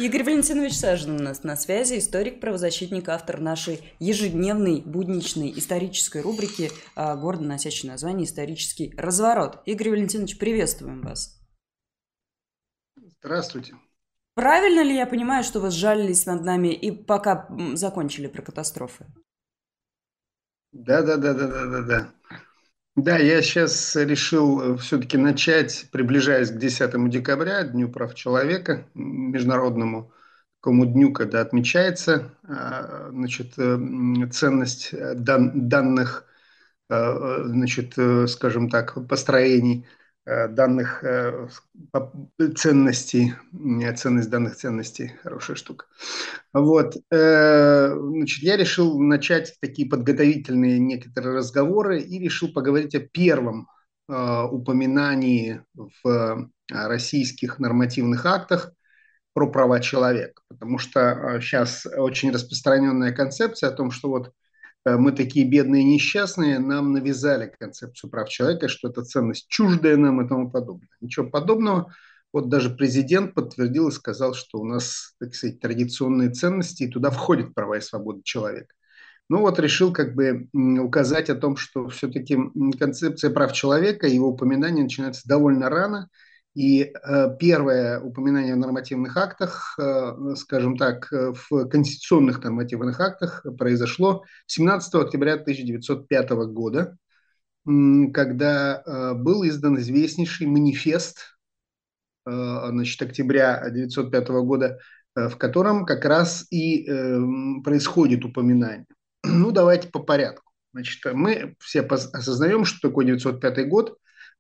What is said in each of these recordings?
Игорь Валентинович Сажин у нас на связи, историк, правозащитник, автор нашей ежедневной, будничной исторической рубрики, гордо носящей название «Исторический разворот». Игорь Валентинович, приветствуем вас. Здравствуйте. Правильно ли я понимаю, что вы сжалились над нами и пока закончили про катастрофы? Да, да, да, да, да, да, да. Да, я сейчас решил все-таки начать, приближаясь к 10 декабря, Дню прав человека, международному такому дню, когда отмечается значит, ценность данных, значит, скажем так, построений данных ценностей, ценность данных ценностей, хорошая штука. Вот, значит, я решил начать такие подготовительные некоторые разговоры и решил поговорить о первом упоминании в российских нормативных актах про права человека, потому что сейчас очень распространенная концепция о том, что вот мы такие бедные и несчастные, нам навязали концепцию прав человека, что это ценность чуждая нам и тому подобное. Ничего подобного. Вот даже президент подтвердил и сказал, что у нас, так сказать, традиционные ценности, и туда входят права и свободы человека. Ну вот решил как бы указать о том, что все-таки концепция прав человека, его упоминание начинается довольно рано, и первое упоминание в нормативных актах, скажем так, в конституционных нормативных актах произошло 17 октября 1905 года, когда был издан известнейший манифест, значит, октября 1905 года, в котором как раз и происходит упоминание. Ну, давайте по порядку. Значит, мы все осознаем, что такое 1905 год.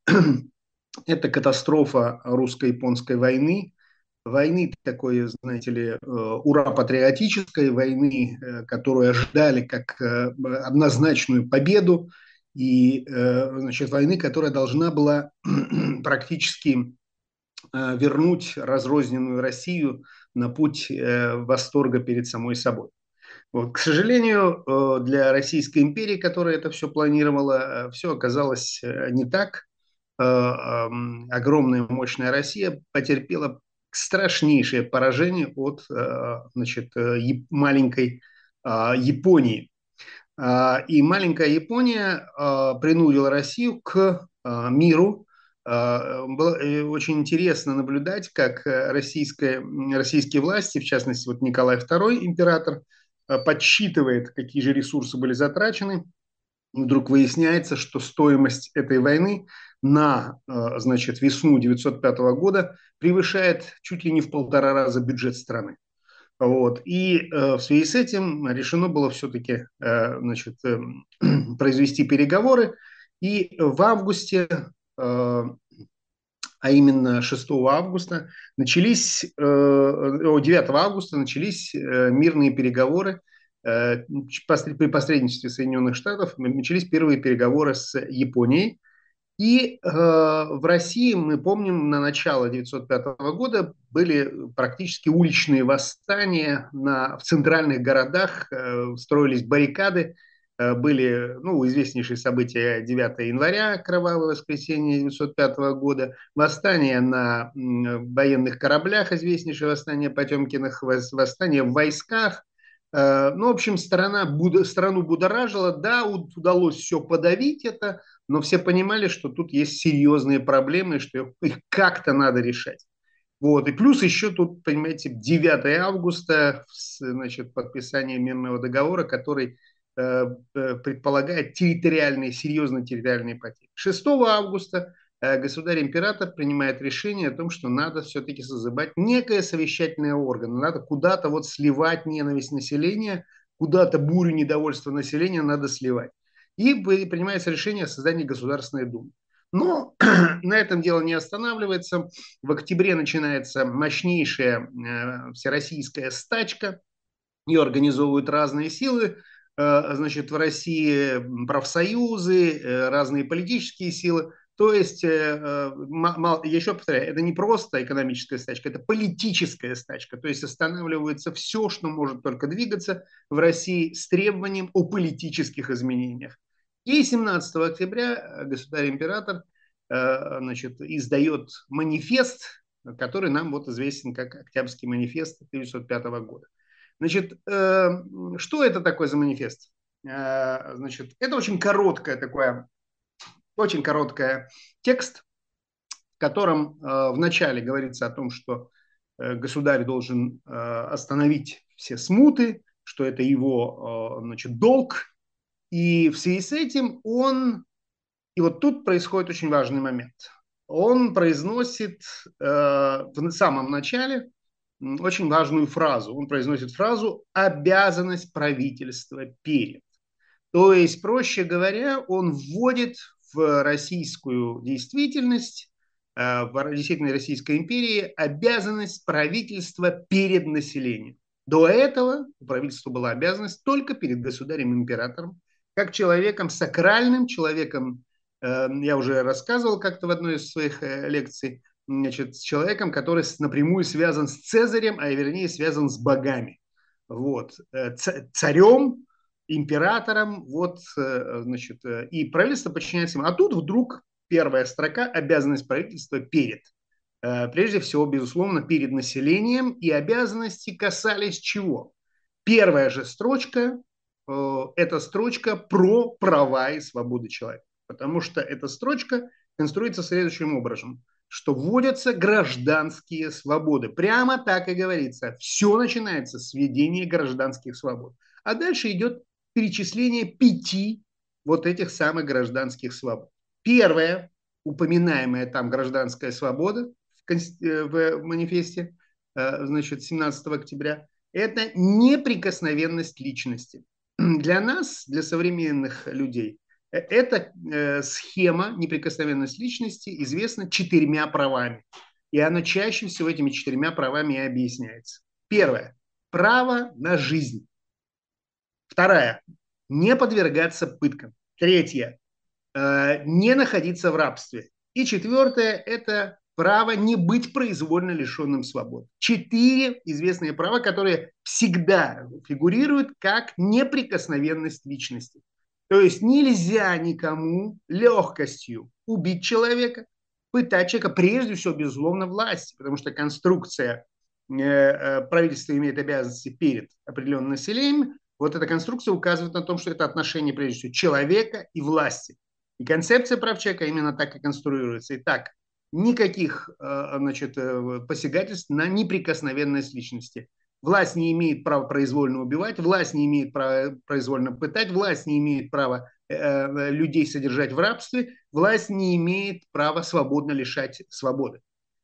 Это катастрофа русско-японской войны, войны такой, знаете ли, ура-патриотической войны, которую ожидали как однозначную победу, и, значит, войны, которая должна была практически вернуть разрозненную Россию на путь восторга перед самой собой. Вот, к сожалению, для Российской империи, которая это все планировала, все оказалось не так. Огромная мощная Россия потерпела страшнейшее поражение от, значит, маленькой Японии. И маленькая Япония принудила Россию к миру. Было очень интересно наблюдать, как российские власти, в частности, вот Николай II, император, подсчитывает, какие же ресурсы были затрачены. И вдруг выясняется, что стоимость этой войны на, значит, весну 1905 года превышает чуть ли не в 1,5 раза бюджет страны. Вот. И в связи с этим решено было все-таки значит, произвести переговоры. И в августе, а именно 6 августа, начались, 9 августа начались мирные переговоры. При посредничестве Соединенных Штатов начались первые переговоры с Японией. И в России, мы помним, на начало 1905 года были практически уличные восстания в центральных городах, строились баррикады, были, ну, известнейшие события 9 января, кровавое воскресенье 1905 года, восстание на военных кораблях, известнейшее восстание Потемкиных, восстание в войсках. Ну, в общем, страну будоражило, да, удалось все подавить это, но все понимали, что тут есть серьезные проблемы, что их как-то надо решать. Вот. И плюс еще тут, понимаете, 9 августа, значит, подписание мирного договора, который предполагает серьезные территориальные потери. 6 августа государь-император принимает решение о том, что надо все-таки созывать некое совещательное орган. Надо куда-то вот сливать ненависть населения, куда-то бурю недовольства населения надо сливать. И принимается решение о создании Государственной Думы. Но на этом дело не останавливается. В октябре начинается мощнейшая всероссийская стачка. Ее организовывают разные силы. Значит, в России профсоюзы, разные политические силы. То есть, еще повторяю, это не просто экономическая стачка, это политическая стачка. То есть останавливается все, что может только двигаться в России с требованием о политических изменениях. И 17 октября государь-император, значит, издает манифест, который нам вот известен как Октябрьский манифест 1905 года. Значит, что это такое за манифест? Значит, это очень короткое текст, в котором вначале говорится о том, что государь должен остановить все смуты, что это его, значит, долг. И в связи с этим и вот тут происходит очень важный момент. Он произносит в самом начале очень важную фразу. Он произносит фразу «обязанность правительства перед». То есть, проще говоря, он вводит в российскую действительность, в действительной Российской империи обязанность правительства перед населением. До этого у правительства была обязанность только перед государем-императором, как человеком сакральным, человеком, я уже рассказывал как-то в одной из своих лекций, значит, с человеком, который напрямую связан с Цезарем, а вернее связан с богами. Вот. Царем, императором, вот, значит, и правительство подчиняется ему. А тут вдруг первая строка — обязанность правительства перед. Прежде всего, безусловно, перед населением, и обязанности касались чего? Первая же строчка – это строчка про права и свободы человека. Потому что эта строчка конструируется следующим образом, что вводятся гражданские свободы. Прямо так и говорится. Все начинается с введения гражданских свобод. А дальше идет перечисление 5 вот этих самых гражданских свобод. Первая, упоминаемая там гражданская свобода в манифесте, значит, 17 октября, это неприкосновенность личности. Для нас, для современных людей, эта схема неприкосновенность личности известна 4 правами. И она чаще всего этими 4 правами и объясняется. Первое – право на жизнь. Вторая – не подвергаться пыткам. Третье – не находиться в рабстве. И четвертое – это право не быть произвольно лишенным свободы. 4 известные права, которые всегда фигурируют как неприкосновенность личности. То есть нельзя никому легкостью убить человека, пытать человека, прежде всего, безусловно, власти, потому что конструкция правительства имеет обязанности перед определенным населением. Вот эта конструкция указывает на том, что это отношение, прежде всего, человека и власти. И концепция прав человека именно так и конструируется. Итак, никаких, значит, посягательств на неприкосновенность личности. Власть не имеет права произвольно убивать, власть не имеет права произвольно пытать, власть не имеет права людей содержать в рабстве, власть не имеет права свободно лишать свободы.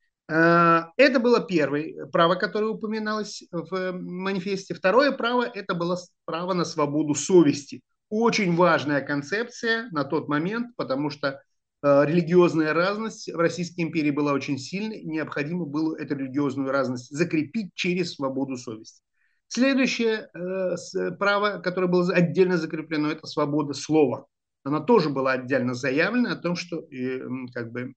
Это было первое право, которое упоминалось в манифесте. Второе право – это было право на свободу совести. Очень важная концепция на тот момент, потому что религиозная разность в Российской империи была очень сильной, необходимо было эту религиозную разность закрепить через свободу совести. Следующее право, которое было отдельно закреплено, это свобода слова. Она тоже была отдельно заявлена о том, что как бы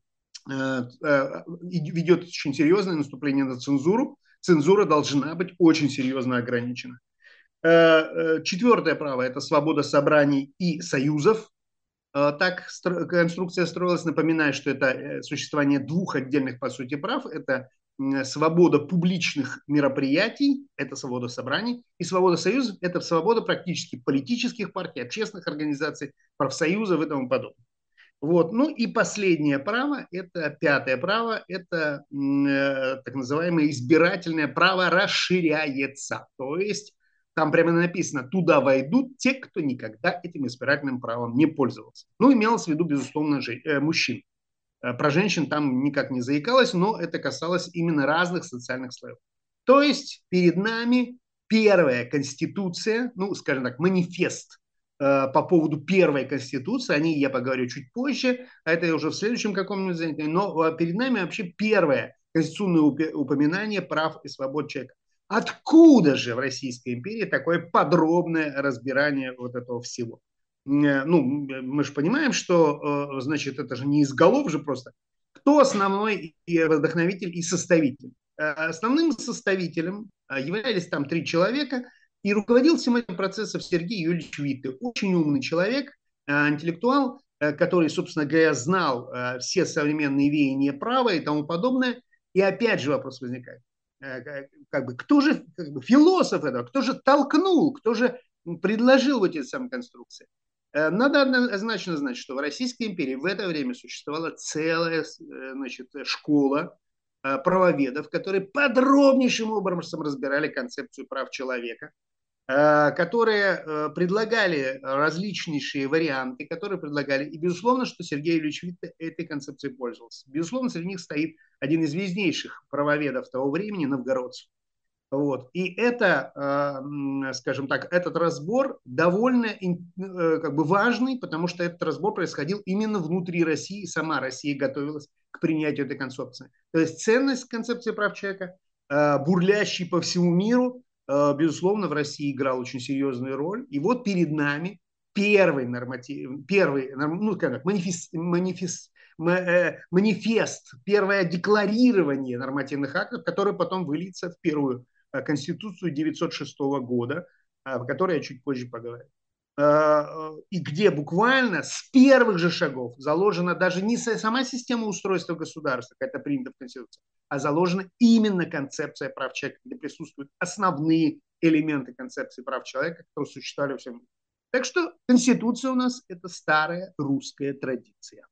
ведет очень серьезное наступление на цензуру. Цензура должна быть очень серьезно ограничена. Четвертое право – это свобода собраний и союзов. Так конструкция строилась, напоминаю, что это существование 2 отдельных, по сути, прав. Это свобода публичных мероприятий, это свобода собраний, и свобода союзов – это свобода практически политических партий, общественных организаций, профсоюзов и тому подобное. Вот. Ну и последнее право, это 5-е право, это так называемое избирательное право расширяется. То есть там прямо написано, туда войдут те, кто никогда этим избирательным правом не пользовался. Ну, имелось в виду, безусловно, мужчин. Про женщин там никак не заикалось, но это касалось именно разных социальных слоев. То есть перед нами первая конституция, ну, скажем так, манифест по поводу первой конституции, о ней я поговорю чуть позже, а это уже в следующем каком-нибудь занятии, но перед нами вообще первое конституционное упоминание прав и свобод человека. Откуда же в Российской империи такое подробное разбирание вот этого всего? Ну, мы же понимаем, что, значит, это же не из голов же просто. Кто основной вдохновитель и составитель? Основным составителем являлись там 3 человека, и руководил всем этим процессом Сергей Юрьевич Витте. Очень умный человек, интеллектуал, который, собственно говоря, знал все современные веяния права и тому подобное. И опять же вопрос возникает. Кто же философ этого, кто же толкнул, кто же предложил вот эти самые конструкции? Надо однозначно знать, что в Российской империи в это время существовала целая школа правоведов, которые подробнейшим образом разбирали концепцию прав человека, которые предлагали различнейшие варианты, которые предлагали. И, безусловно, что Сергей Ильич Витте этой концепцией пользовался. Безусловно, среди них стоит один из виднейших правоведов того времени, новгородцев. Вот. И это, скажем так, этот разбор довольно важный, потому что этот разбор происходил именно внутри России, и сама Россия готовилась к принятию этой концепции. То есть ценность концепции прав человека, бурлящий по всему миру, безусловно, в России играл очень серьезную роль. И вот перед нами первый норматив, манифест, первое декларирование нормативных актов, которое потом выльется в первую Конституцию 906 года, о которой я чуть позже поговорю. И где буквально с первых же шагов заложена даже не сама система устройства государства, как это принято в Конституции, а заложена именно концепция прав человека, где присутствуют основные элементы концепции прав человека, которые существовали во всем мире. Так что Конституция у нас – это старая русская традиция.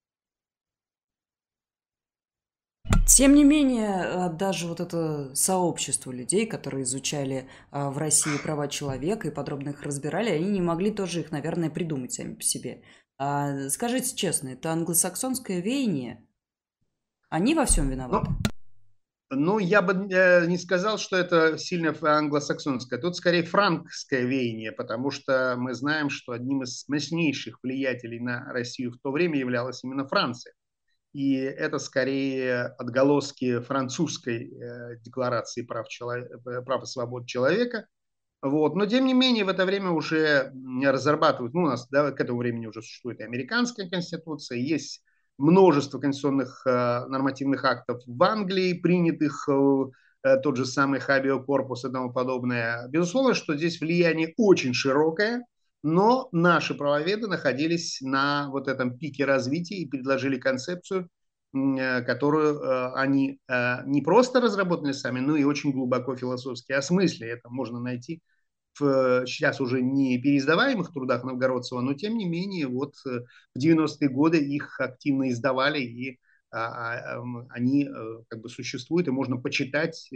Тем не менее, даже вот это сообщество людей, которые изучали в России права человека и подробно их разбирали, они не могли тоже их, наверное, придумать сами по себе. Скажите честно, это англосаксонское веяние? Они во всем виноваты? Ну, я бы не сказал, что это сильно англосаксонское. Тут скорее франкское веяние, потому что мы знаем, что одним из мощнейших влиятелей на Россию в то время являлась именно Франция. И это скорее отголоски французской декларации прав и свобод человека. Вот. Но, тем не менее, в это время уже разрабатывают, у нас к этому времени уже существует и американская конституция, есть множество конституционных нормативных актов в Англии, принятых тот же самый Хабио Корпус и тому подобное. Безусловно, что здесь влияние очень широкое, но наши правоведы находились на вот этом пике развития и предложили концепцию, которую они не просто разработали сами, но и очень глубоко философски осмыслили. Это можно найти сейчас уже не переиздаваемых трудах Новгородцева, но тем не менее вот в 90-е годы их активно издавали, и они существуют, и можно почитать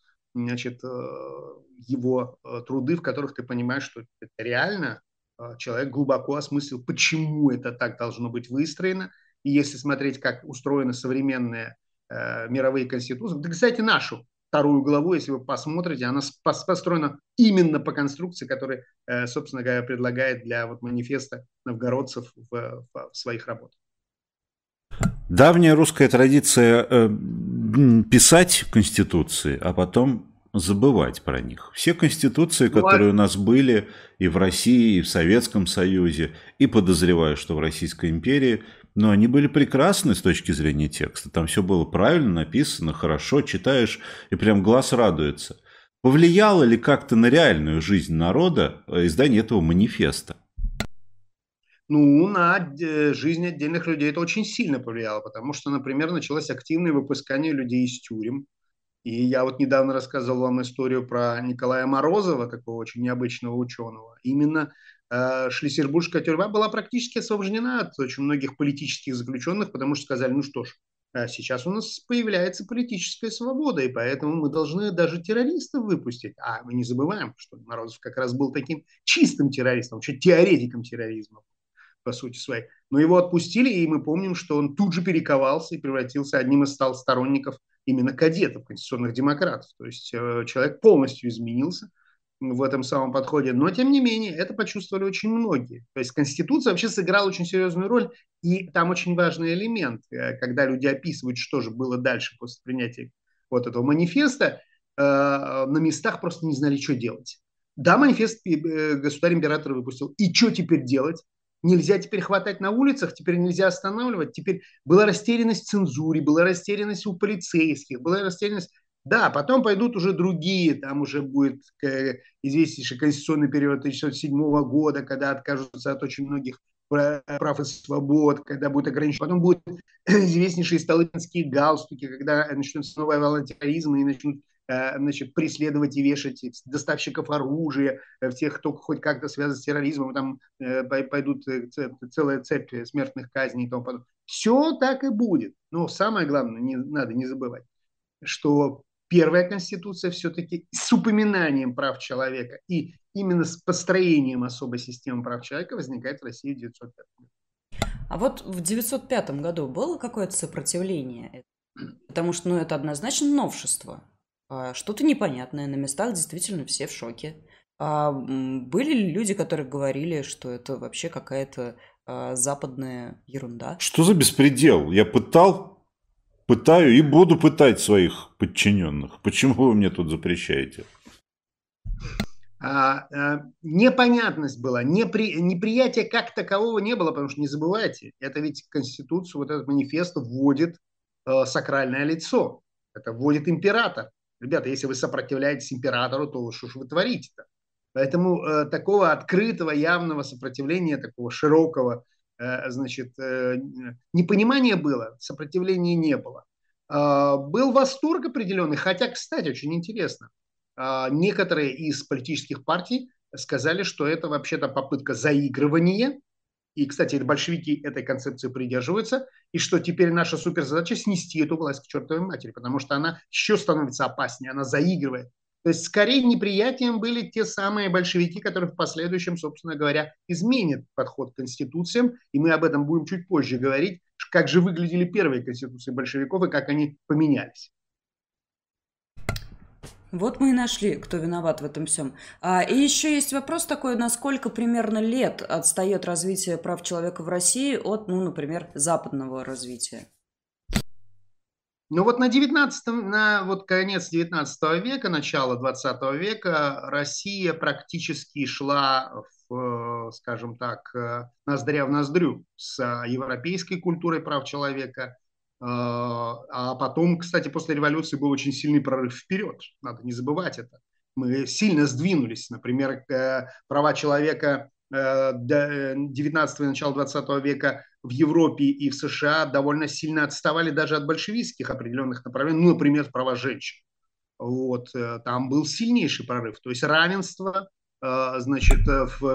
его труды, в которых ты понимаешь, что это реально человек глубоко осмыслил, почему это так должно быть выстроено. И если смотреть, как устроены современные мировые конституции, да, кстати, нашу вторую главу, если вы посмотрите, она построена именно по конструкции, которую, собственно говоря, предлагает для манифеста новгородцев в своих работах. Давняя русская традиция писать конституции, а потом забывать про них. Все конституции, которые у нас были и в России, и в Советском Союзе, и подозреваю, что в Российской империи, но они были прекрасны с точки зрения текста. Там все было правильно написано, хорошо, читаешь, и прям глаз радуется. Повлияло ли как-то на реальную жизнь народа издание этого манифеста? На жизнь отдельных людей это очень сильно повлияло, потому что, например, началось активное выпускание людей из тюрем. И я вот недавно рассказывал вам историю про Николая Морозова, такого очень необычного ученого. Именно Шлиссельбургская тюрьма была практически освобождена от очень многих политических заключенных, потому что сказали, ну что ж, сейчас у нас появляется политическая свобода, и поэтому мы должны даже террористов выпустить. А мы не забываем, что Морозов как раз был таким чистым террористом, вообще теоретиком терроризма по сути своей. Но его отпустили, и мы помним, что он тут же перековался и превратился одним из стал сторонников именно кадетов, конституционных демократов. То есть человек полностью изменился в этом самом подходе. Но, тем не менее, это почувствовали очень многие. То есть Конституция вообще сыграла очень серьезную роль, и там очень важный элемент, когда люди описывают, что же было дальше после принятия вот этого манифеста, на местах просто не знали, что делать. Да, манифест государь-император выпустил. И что теперь делать? Нельзя теперь хватать на улицах, теперь нельзя останавливать. Теперь была растерянность в цензуре, была растерянность у полицейских, была растерянность. Да, потом пойдут уже другие, там уже будет известнейший конституционный период 1907 года, когда откажутся от очень многих прав и свобод, когда будет ограничен. Потом будут известнейшие сталинские галстуки, когда начнется новый волонтеризм и начнут значит, преследовать и вешать доставщиков оружия, тех, кто хоть как-то связан с терроризмом, там пойдут целая цепь смертных казней и тому подобное. Все так и будет. Но самое главное, надо не забывать, что первая конституция все-таки с упоминанием прав человека и именно с построением особой системы прав человека возникает в России в 1905 году. А вот в 905 году было какое-то сопротивление? Потому что, ну, это однозначно новшество. Что-то непонятное, на местах действительно все в шоке. Были ли люди, которые говорили, что это вообще какая-то западная ерунда? Что за беспредел? Я пытаю и буду пытать своих подчиненных. Почему вы мне тут запрещаете? Непонятность была, неприятия как такового не было, потому что не забывайте, это ведь Конституцию, вот этот манифест вводит сакральное лицо, это вводит император. Ребята, если вы сопротивляетесь императору, то что же вы творите-то? Поэтому такого открытого, явного сопротивления, такого широкого, значит, непонимания было, сопротивления не было. Был восторг определенный, хотя, кстати, очень интересно, некоторые из политических партий сказали, что это вообще-то попытка заигрывания, и, кстати, большевики этой концепции придерживаются, и что теперь наша суперзадача снести эту власть к чертовой матери, потому что она еще становится опаснее, она заигрывает. То есть, скорее, неприятием были те самые большевики, которые в последующем, собственно говоря, изменят подход к конституциям, и мы об этом будем чуть позже говорить, как же выглядели первые конституции большевиков и как они поменялись. Вот мы и нашли, кто виноват в этом всем. И еще есть вопрос такой, насколько примерно лет отстает развитие прав человека в России от, ну, например, западного развития? Ну вот на вот конец 19 века, начало 20 века Россия практически шла, скажем так, ноздря в ноздрю с европейской культурой прав человека. А потом, кстати, после революции был очень сильный прорыв вперед. Надо не забывать это. Мы сильно сдвинулись. Например, права человека 19 и начала 20 века в Европе и в США довольно сильно отставали даже от большевистских определенных направлений, ну, например, права женщин. Вот, там был сильнейший прорыв. То есть равенство, значит,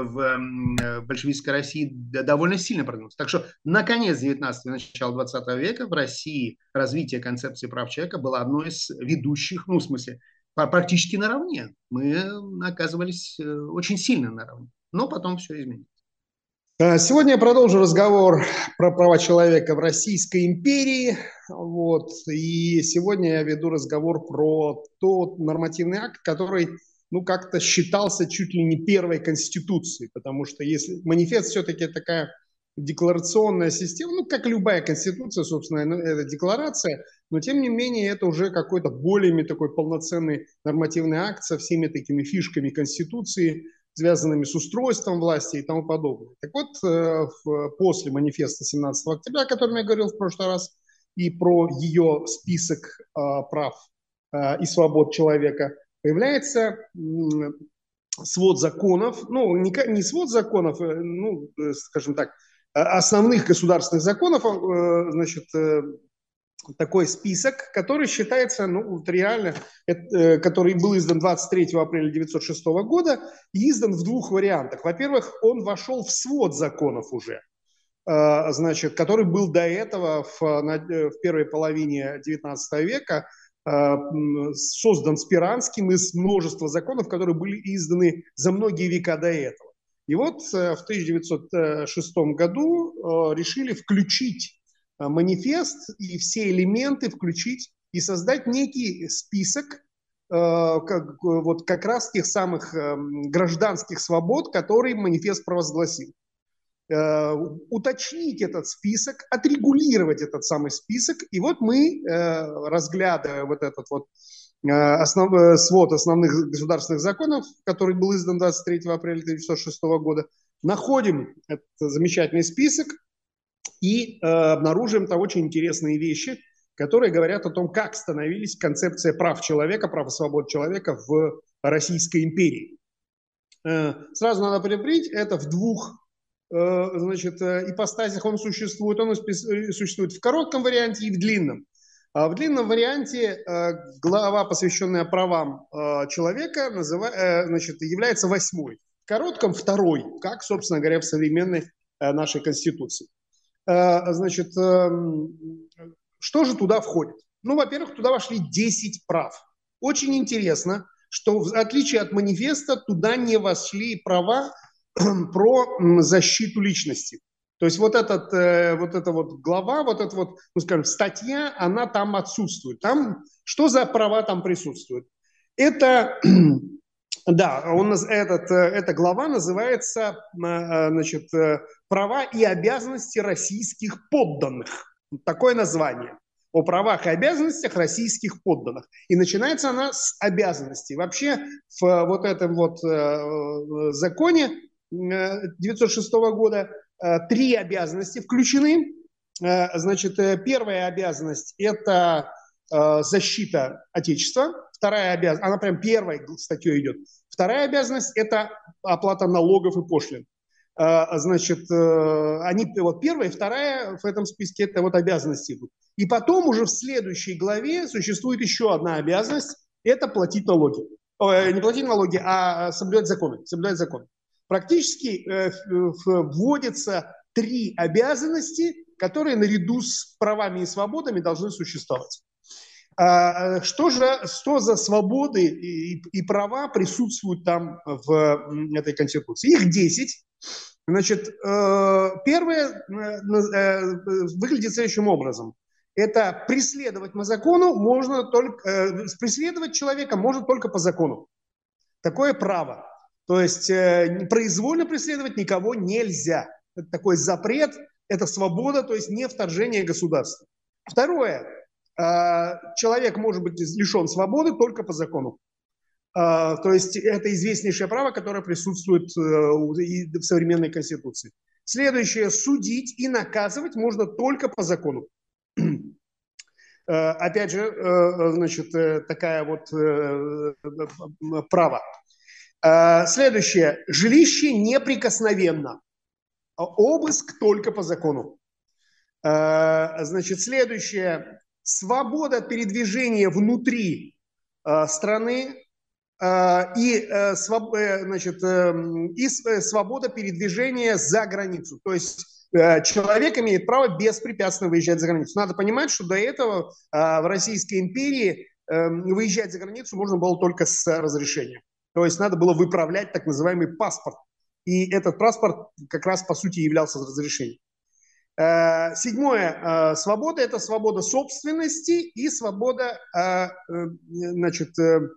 в большевистской России довольно сильно продвинулось. Так что на конец 19 и начало 20 века в России развитие концепции прав человека было одной из ведущих, ну, в смысле, практически наравне. Мы оказывались очень сильно наравне. Но потом все изменилось. Сегодня я продолжу разговор про права человека в Российской империи. Вот. И сегодня я веду разговор про тот нормативный акт, который, ну, как-то считался чуть ли не первой конституцией, потому что если манифест все-таки такая декларационная система, ну, как любая конституция, собственно, это декларация, но тем не менее это уже какой-то более такой полноценный нормативный акт со всеми такими фишками конституции, связанными с устройством власти и тому подобное. Так вот, после манифеста 17 октября, о котором я говорил в прошлый раз, и про ее список прав и свобод человека, появляется свод законов, ну, не свод законов, ну, скажем так, основных государственных законов, значит, такой список, который считается, ну, реально, который был издан 23 апреля 1906 года и издан в двух вариантах. Во-первых, он вошел в свод законов уже, значит, который был до этого в первой половине 19 века, создан Спиранским из множества законов, которые были изданы за многие века до этого. И вот в 1906 году решили включить манифест и все элементы включить и создать некий список как раз тех самых гражданских свобод, которые манифест провозгласил. Уточнить этот список, отрегулировать этот самый список. И вот мы, разглядывая вот этот вот свод основных государственных законов, который был издан 23 апреля 1906 года, находим этот замечательный список и обнаруживаем там очень интересные вещи, которые говорят о том, как становились концепция прав человека, прав и свобод человека в Российской империи. Сразу надо предупредить, это в двух значит, ипостасях он существует. Он существует в коротком варианте и в длинном. В длинном варианте глава, посвященная правам человека, значит, является 8-й. В коротком 2-й, как, собственно говоря, в современной нашей Конституции. Значит, что же туда входит? Ну, во-первых, туда вошли 10 прав. Очень интересно, что в отличие от манифеста туда не вошли права про защиту личности. То есть вот эта глава, вот эта вот, ну, скажем, статья, она там отсутствует. Там что за права там присутствуют? Это, да, эта глава называется, значит, «Права и обязанности российских подданных». Такое название. О правах и обязанностях российских подданных. И начинается она с обязанностей. Вообще в вот этом вот законе 1906 года 3 обязанности включены. Значит, первая обязанность – это защита Отечества. Вторая обязанность, она прям первой статьей идет. Вторая обязанность – это оплата налогов и пошлин. Значит, они, вот первая и вторая в этом списке – это вот обязанности идут. И потом уже в следующей главе существует еще одна обязанность – это платить налоги. Не платить налоги, а соблюдать законы. Соблюдать законы. Практически вводятся 3 обязанности, которые наряду с правами и свободами должны существовать. Что за свободы и права присутствуют там в этой Конституции? Их 10. Значит, первое выглядит следующим образом. Это преследовать по закону можно только, преследовать человека можно только по закону. Такое право. То есть произвольно преследовать никого нельзя. Это такой запрет, это свобода, то есть не вторжение государства. Второе. Человек может быть лишен свободы только по закону. То есть это известнейшее право, которое присутствует и в современной Конституции. Следующее. Судить и наказывать можно только по закону. Опять же, значит, такая вот право. Следующее. Жилище неприкосновенно. Обыск только по закону. Значит, следующее. Свобода передвижения внутри страны и свобода передвижения за границу. То есть человек имеет право беспрепятственно выезжать за границу. Надо понимать, что до этого в Российской империи выезжать за границу можно было только с разрешения. То есть надо было выправлять так называемый паспорт. И этот паспорт как раз по сути являлся разрешением. 7. Свобода – это свобода собственности и свобода, значит,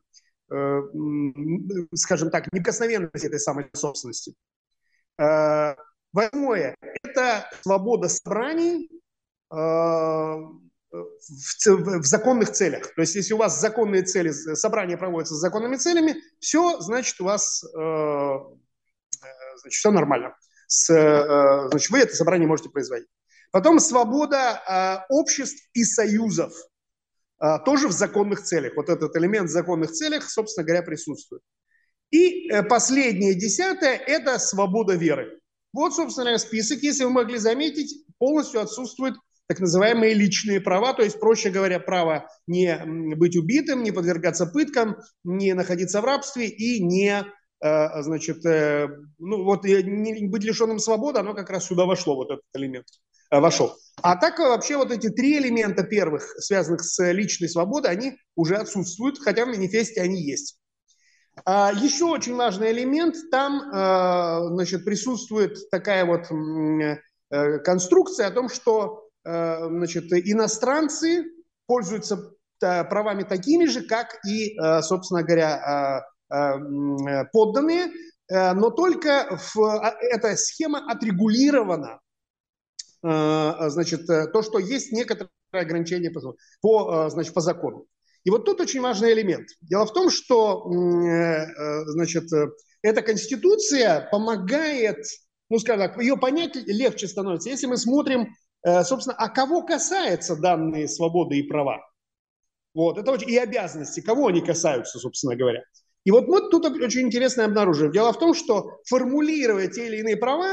скажем так, неприкосновенности этой самой собственности. 8. Это свобода собраний в законных целях. То есть, если у вас законные цели, собрание проводится с законными целями, все, значит, у вас значит, все нормально. Значит, вы это собрание можете производить. Потом свобода обществ и союзов. Тоже в законных целях. Вот этот элемент в законных целях, собственно говоря, присутствует. И последнее, 10-е, это свобода веры. Вот, собственно говоря, список. Если вы могли заметить, полностью отсутствуют так называемые личные права, то есть, проще говоря, право не быть убитым, не подвергаться пыткам, не находиться в рабстве и не, значит, ну вот не быть лишенным свободы, оно как раз сюда вошло, вот этот элемент вошел. А так вообще вот эти 3 элемента первых, связанных с личной свободой, они уже отсутствуют, хотя в манифесте они есть. Еще очень важный элемент, там, значит, присутствует такая вот конструкция о том, что, значит, иностранцы пользуются правами такими же, как и, собственно говоря, подданные, но только эта схема отрегулирована. Значит, то, что есть некоторые ограничения значит, по закону. И вот тут очень важный элемент. Дело в том, что, значит, эта Конституция помогает, ну, скажем так, ее понять легче становится, если мы смотрим, собственно, а кого касаются данные свободы и права. Вот, это очень, и обязанности, кого они касаются, собственно говоря. И вот мы тут очень интересно обнаруживаем. Дело в том, что формулируя те или иные права,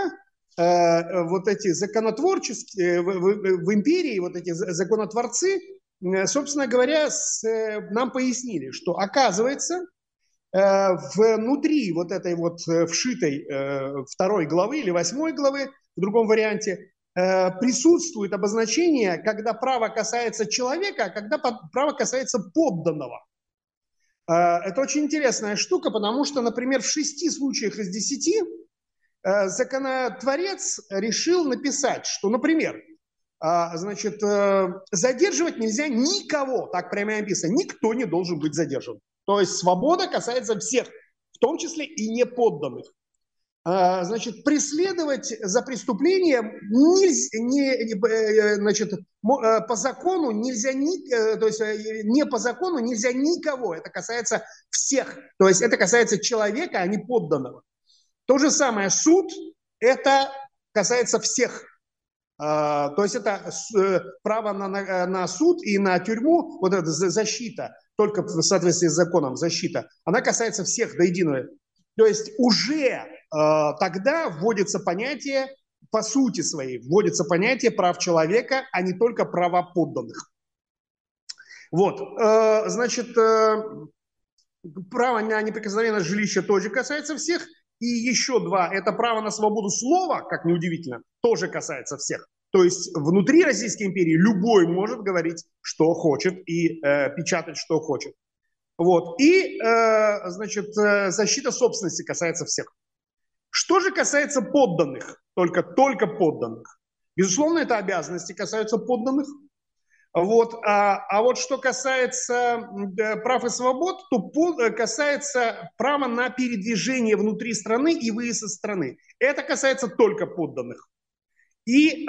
вот эти законотворческие, в империи вот эти законотворцы, собственно говоря, нам пояснили, что оказывается внутри вот этой вот вшитой 2 главы или 8 главы, в другом варианте, присутствует обозначение, когда право касается человека, а когда право касается подданного. Это очень интересная штука, потому что, например, в 6 случаях из 10 законотворец решил написать, что, например, значит, задерживать нельзя никого, так прямо и написано, никто не должен быть задержан. То есть свобода касается всех, в том числе и неподданных. Значит, преследовать за преступлением значит, по закону нельзя, то есть не по закону нельзя никого, это касается всех, то есть это касается человека, а не подданного. То же самое суд, это касается всех. То есть это право на суд и на тюрьму, вот эта защита, только в соответствии с законом защита, она касается всех до единого. То есть уже тогда вводится понятие, по сути своей, вводится понятие прав человека, а не только права подданных. Вот, значит, право на неприкосновенное жилище тоже касается всех. И еще 2, это право на свободу слова, как неудивительно, тоже касается всех. То есть внутри Российской империи любой может говорить, что хочет, и печатать, что хочет. Вот. И, значит, защита собственности касается всех. Что же касается подданных, только подданных? Безусловно, это обязанности касаются подданных. Вот. А вот что касается прав и свобод, то касается права на передвижение внутри страны и выезд из страны. Это касается только подданных. И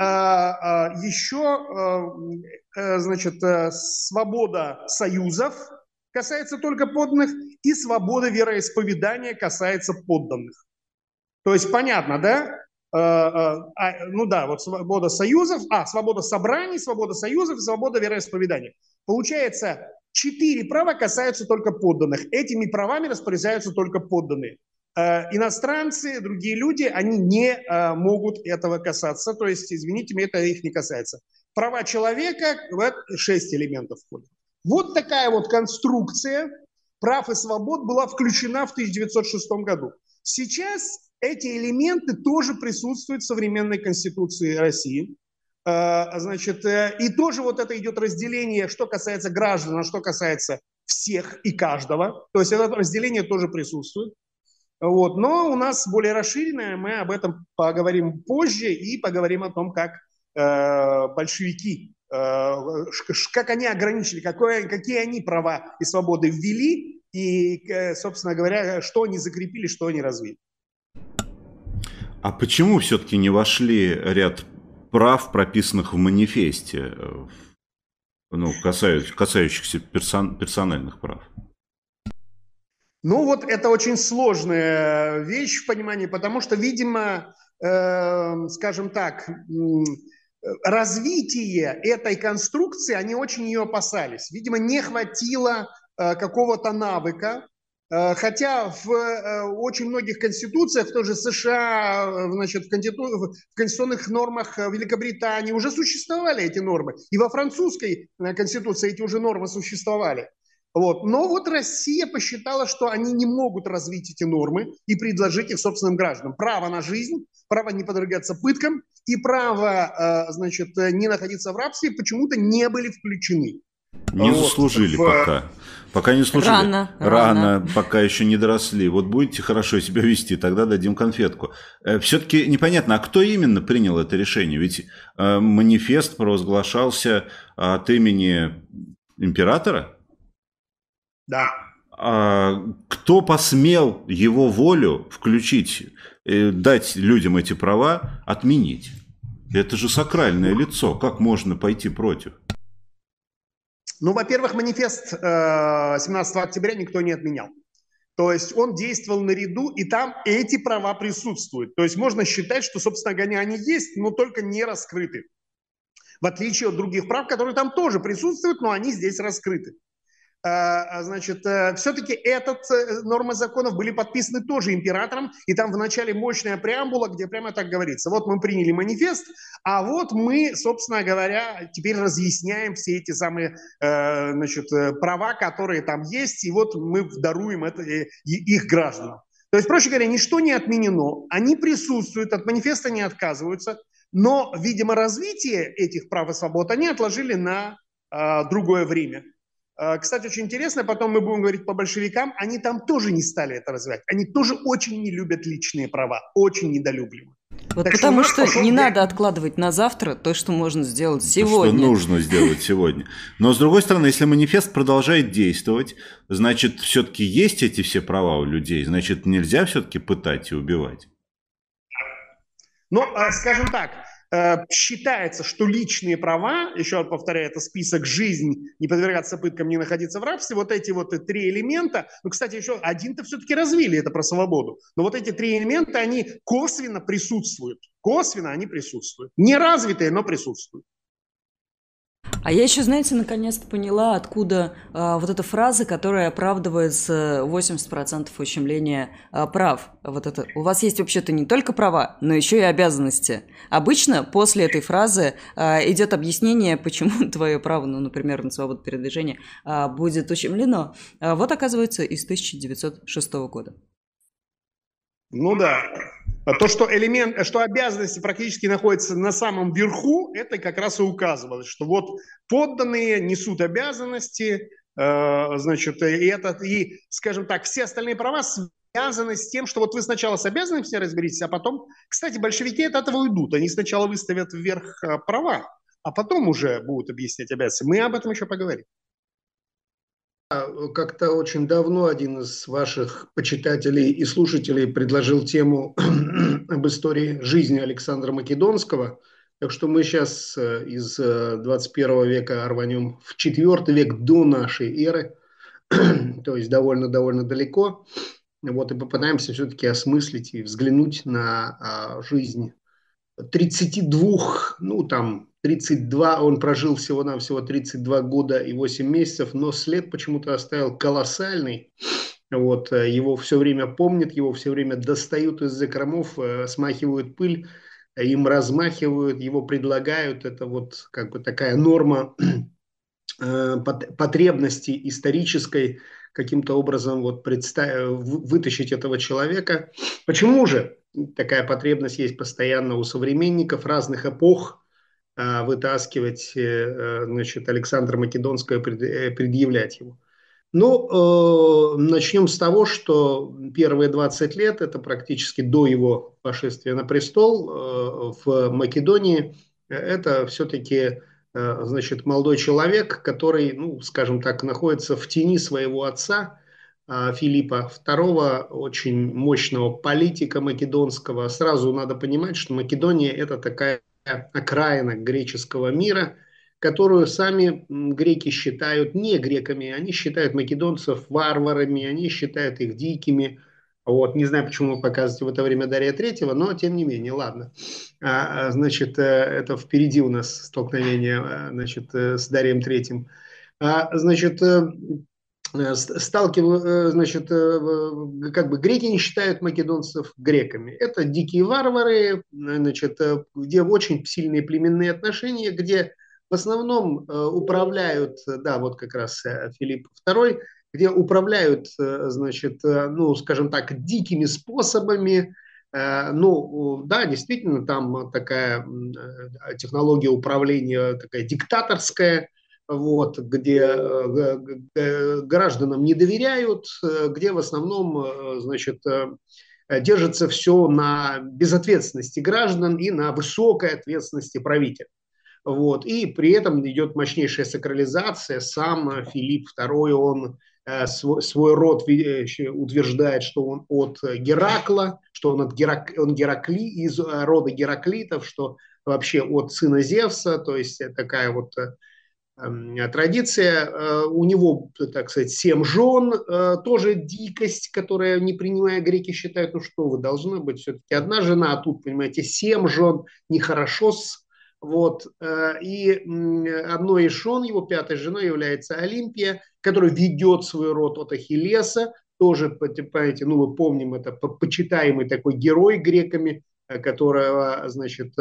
еще, значит, свобода союзов касается только подданных, и свобода вероисповедания касается подданных. То есть понятно, да? Ну да, вот свобода союзов, свобода собраний, свобода союзов и свобода вероисповедания. Получается, 4 права касаются только подданных. Этими правами распоряжаются только подданные. Иностранцы, другие люди, они не могут этого касаться. То есть, извините меня, это их не касается. Права человека, в 6 элементов входят. Вот такая вот конструкция прав и свобод была включена в 1906 году. Сейчас эти элементы тоже присутствуют в современной Конституции России. Значит, и тоже вот это идет разделение, что касается граждан, а что касается всех и каждого. То есть это разделение тоже присутствует. Вот. Но у нас более расширенное, мы об этом поговорим позже и поговорим о том, как большевики, как они ограничили, какие они права и свободы ввели и, собственно говоря, что они закрепили, что они развили. А почему все-таки не вошли ряд прав, прописанных в манифесте, ну, касающихся персональных прав? Ну вот это очень сложная вещь в понимании, потому что, видимо, скажем так, развитие этой конструкции, они очень ее опасались. Видимо, не хватило какого-то навыка, хотя в очень многих конституциях, в той же США, значит, в конституционных нормах Великобритании уже существовали эти нормы. И во французской конституции эти уже нормы существовали. Вот. Но вот Россия посчитала, что они не могут развить эти нормы и предложить их собственным гражданам. Право на жизнь, право не подвергаться пыткам и право, значит, не находиться в рабстве почему-то не были включены. Не заслужили пока. Пока не служили. Рано, пока еще не доросли. Вот будете хорошо себя вести, тогда дадим конфетку. Все-таки непонятно, а кто именно принял это решение? Ведь манифест провозглашался от имени императора? Да. Кто посмел его волю включить, дать людям эти права, отменить? Это же сакральное лицо. Как можно пойти против? Ну, во-первых, манифест 17 октября никто не отменял. То есть он действовал наряду, и там эти права присутствуют. То есть можно считать, что, собственно говоря, они есть, но только не раскрыты. В отличие от других прав, которые там тоже присутствуют, но они здесь раскрыты. значит, все-таки нормы законов были подписаны тоже императором, и там в начале мощная преамбула, где прямо так говорится: вот мы приняли манифест, а вот мы, собственно говоря, теперь разъясняем все эти самые, значит, права, которые там есть, и вот мы даруем это их гражданам. То есть, проще говоря, ничто не отменено, они присутствуют, от манифеста не отказываются, но, видимо, развитие этих прав и свобод они отложили на другое время. Кстати, очень интересно, потом мы будем говорить по большевикам, они там тоже не стали это развивать. Они тоже очень не любят личные права, очень недолюбливают. Вот так потому что не надо откладывать на завтра то, что можно сделать сегодня. Что нужно сделать сегодня. Но, с другой стороны, если манифест продолжает действовать, значит, все-таки есть эти все права у людей, значит, нельзя все-таки пытать и убивать. Ну, скажем так, считается, что личные права, еще раз повторяю, это список: жизнь, не подвергаться пыткам, не находиться в рабстве, вот эти вот три элемента, ну, кстати, еще один-то все-таки развили, это про свободу, но вот эти три элемента, они косвенно присутствуют, неразвитые, но присутствуют. А я еще, знаете, наконец-то поняла, откуда вот эта фраза, которая оправдывается 80% ущемления прав. Вот это. У вас есть вообще-то не только права, но еще и обязанности. Обычно после этой фразы идет объяснение, почему твое право, ну, например, на свободу передвижения, будет ущемлено. Вот, оказывается, из 1906 года. Ну да. То, что обязанности практически находятся на самом верху, это как раз и указывалось, что вот подданные несут обязанности, значит, и, скажем так, все остальные права связаны с тем, что вот вы сначала с обязанностями разберитесь, а потом, кстати, большевики от этого уйдут. Они сначала выставят вверх права, а потом уже будут объяснять обязанности. Мы об этом еще поговорим. Как-то очень давно один из ваших почитателей и слушателей предложил тему об истории жизни Александра Македонского. Так что мы сейчас из 21 века рванем в 4 век до нашей эры, то есть довольно далеко. Вот, и попытаемся все-таки осмыслить и взглянуть на жизнь 32, ну там 32, он прожил всего-навсего 32 года и 8 месяцев, но след почему-то оставил колоссальный. Вот, его все время помнят, его все время достают из закромов, смахивают пыль, им размахивают, его предлагают. Это вот как бы такая норма потребности исторической, каким-то образом вот вытащить этого человека. Почему же такая потребность есть постоянно у современников разных эпох, вытаскивать, значит, Александра Македонского, предъявлять его? Ну, начнем с того, что первые 20 лет, это практически до его восшествия на престол в Македонии, это все-таки, значит, молодой человек, который, ну, скажем так, находится в тени своего отца, Филиппа II, очень мощного политика македонского. Сразу надо понимать, что Македония – это такая окраина греческого мира, которую сами греки считают не греками, они считают македонцев варварами, они считают их дикими. Вот. Не знаю, почему вы показываете в это время Дария Третьего, но тем не менее, ладно. Значит, это впереди у нас столкновение, значит, с Дарием Третьим. Значит, значит, как бы греки не считают македонцев греками. Это дикие варвары, значит, где очень сильные племенные отношения, где в основном управляют, да, вот как раз Филипп II, где управляют, значит, ну, скажем так, дикими способами. Ну, да, действительно, там такая технология управления, такая диктаторская, вот, где гражданам не доверяют, где в основном, значит, держится все на безответственности граждан и на высокой ответственности правителя. Вот. И при этом идет мощнейшая сакрализация. Сам Филипп II, он свой род утверждает, что он от Геракла, что он из рода Гераклитов, что вообще от сына Зевса, то есть такая вот традиция. У него, так сказать, 7 жен, тоже дикость, которая, не принимая, греки считают, ну что вы, должна быть все-таки одна жена, а тут, понимаете, 7 жен, нехорошо. Вот. И одной из жен, его пятой женой является Олимпия, которая ведет свой род от Ахиллеса. Тоже, понимаете, ну, мы помним, это почитаемый такой герой греками, которого, значит,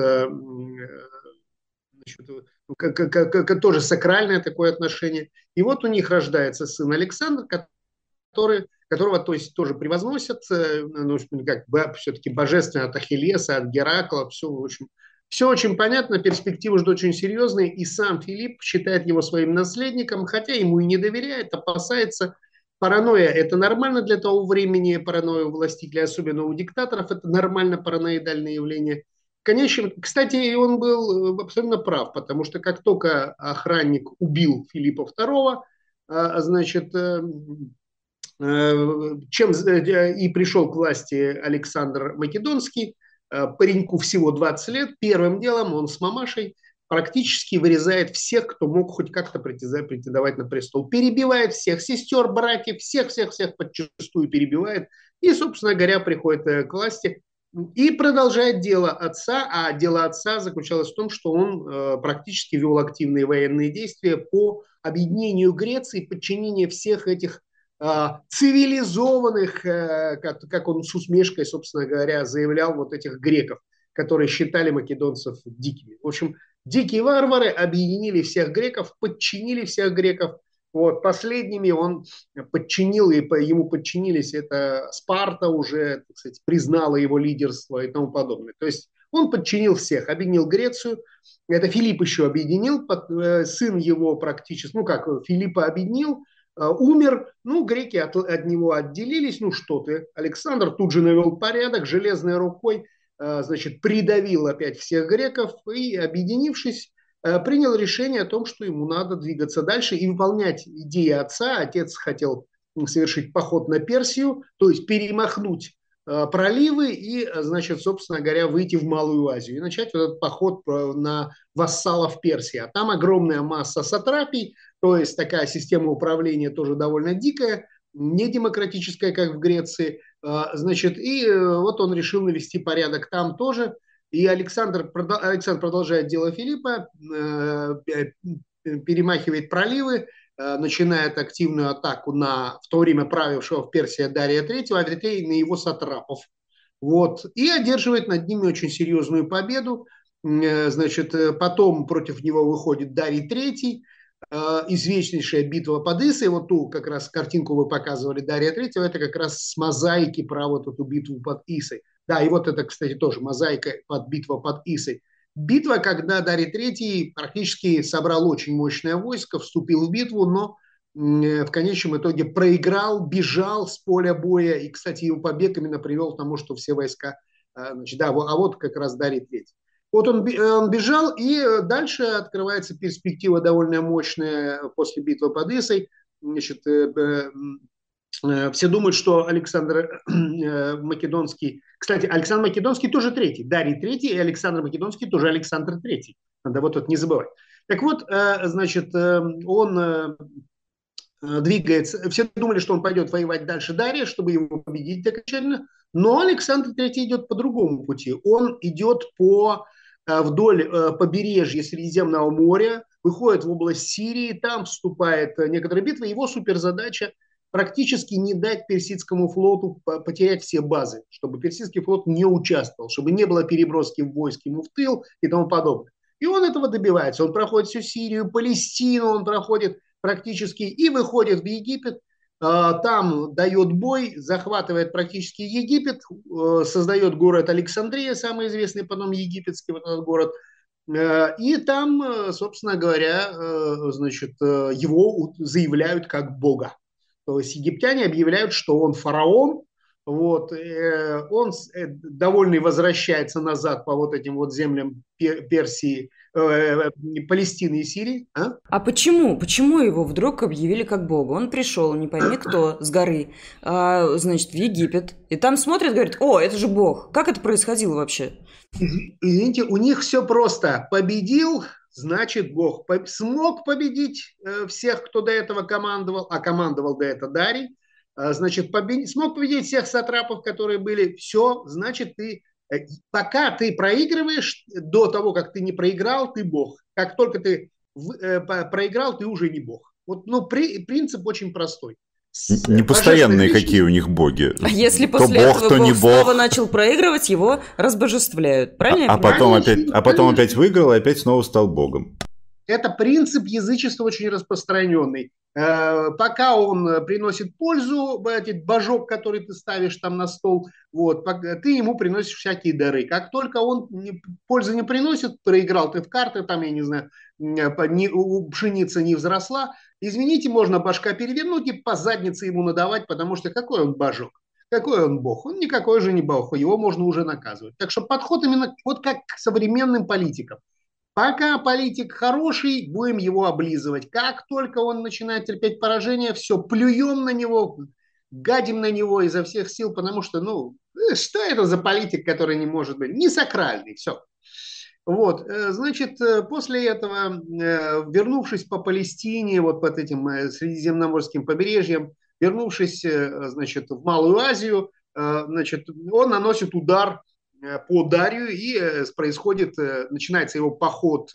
тоже сакральное такое отношение. И вот у них рождается сын Александр, которого, то есть, тоже превозносят, ну, как бы все-таки божественно от Ахиллеса, от Геракла, все, в общем, все очень понятно, перспективы ждут очень серьезные, и сам Филипп считает его своим наследником, хотя ему и не доверяет, опасается. Паранойя – это нормально для того времени, паранойя у властителей, особенно у диктаторов, это нормально параноидальное явление. Конечно, кстати, он был абсолютно прав, потому что как только охранник убил Филиппа II, значит, чем и пришел к власти Александр Македонский, пареньку всего 20 лет, первым делом он с мамашей практически вырезает всех, кто мог хоть как-то претендовать на престол. Перебивает всех, сестер, братьев, всех подчастую перебивает. И, собственно говоря, приходит к власти и продолжает дело отца. А дело отца заключалось в том, что он практически вел активные военные действия по объединению Греции, подчинению всех этих цивилизованных, как он с усмешкой, собственно говоря, заявлял, вот этих греков, которые считали македонцев дикими. В общем, дикие варвары объединили всех греков, подчинили всех греков. Вот, последними он подчинил, и ему подчинились, это Спарта уже, так сказать, признала его лидерство и тому подобное. То есть он подчинил всех, объединил Грецию. Это Филипп еще объединил, сын его практически, ну как, Филиппа объединил, умер, ну, греки от него отделились, ну, что ты. Александр тут же навел порядок, железной рукой, значит, придавил опять всех греков и, объединившись, принял решение о том, что ему надо двигаться дальше и выполнять идеи отца. Отец хотел совершить поход на Персию, то есть перемахнуть проливы и, значит, собственно говоря, выйти в Малую Азию и начать вот этот поход на вассалов Персии. А там огромная масса сатрапий, то есть такая система управления тоже довольно дикая, не демократическая, как в Греции. Значит, и вот он решил навести порядок там тоже. И Александр продолжает дело Филиппа, перемахивает проливы, начинает активную атаку на в то время правившего в Персии Дария III, а Дарий на его сатрапов. Вот. И одерживает над ними очень серьезную победу. Значит, потом против него выходит Дарий III, известнейшая битва под Исой, вот ту как раз картинку вы показывали Дария III, это как раз с мозаики про вот эту битву под Исой. Да, и вот это, кстати, тоже мозаика под битва под Исой. Битва, когда Дарий III практически собрал очень мощное войско, вступил в битву, но в конечном итоге проиграл, бежал с поля боя, и, кстати, его побег именно привел к тому, что все войска, значит, да, а вот как раз Дарий III. Вот он бежал, и дальше открывается перспектива довольно мощная после битвы под Исой. Значит, все думают, что Александр Македонский... Кстати, Александр Македонский тоже третий. Дарий третий и Александр Македонский тоже Александр третий. Надо вот это не забывать. Так вот, значит, он двигается. Все думали, что он пойдет воевать дальше Дария, чтобы его победить окончательно. Но Александр третий идет по другому пути. Он идет вдоль побережья Средиземного моря, выходит в область Сирии, там вступает некоторые битвы. Его суперзадача практически не дать персидскому флоту потерять все базы, чтобы персидский флот не участвовал, чтобы не было переброски войск ему в тыл и тому подобное. И он этого добивается. Он проходит всю Сирию, Палестину, он проходит практически и выходит в Египет, там дает бой, захватывает практически Египет, создает город Александрия, самый известный потом египетский вот этот город, и там, собственно говоря, значит, его заявляют как бога. То есть египтяне объявляют, что он фараон, вот, он довольный возвращается назад по вот этим вот землям Персии, Палестины и Сирии. А почему? Почему его вдруг объявили как бога? Он пришел, не пойми кто, с горы, значит, в Египет. И там смотрят, говорят, о, это же бог. Как это происходило вообще? Извините, у них все просто. Победил, значит бог. Смог победить всех, кто до этого командовал, а командовал до этого Дарий. Значит, смог победить всех сатрапов, которые были. Все, значит, ты Пока ты проигрываешь, до того, как ты не проиграл, ты бог. Как только ты проиграл, ты уже не бог. Вот, ну, принцип очень простой. Непостоянные какие у них боги. А если то после бог, этого то бог не снова бог. начал проигрывать, его разбожествляют. Правильно я потом понимаю? потом опять выиграл и опять снова стал богом. Это принцип язычества очень распространенный. Пока он приносит пользу, этот божок, который ты ставишь там на стол, вот, ты ему приносишь всякие дары. Как только он пользы не приносит, проиграл ты в карты, там, я не знаю, пшеница не взросла, извините, можно башка перевернуть и по заднице ему надавать, потому что какой он божок? Какой он бог? Он никакой же не бог, его можно уже наказывать. Так что подход именно вот как к современным политикам. Пока политик хороший, будем его облизывать. Как только он начинает терпеть поражение, все, плюем на него, гадим на него изо всех сил, потому что, ну, что это за политик, который не может быть? Не сакральный, все. Вот, значит, после этого, вернувшись по Палестине, вот под этим Средиземноморским побережьем, вернувшись, значит, в Малую Азию, значит, он наносит удар по Дарию, и происходит, начинается его поход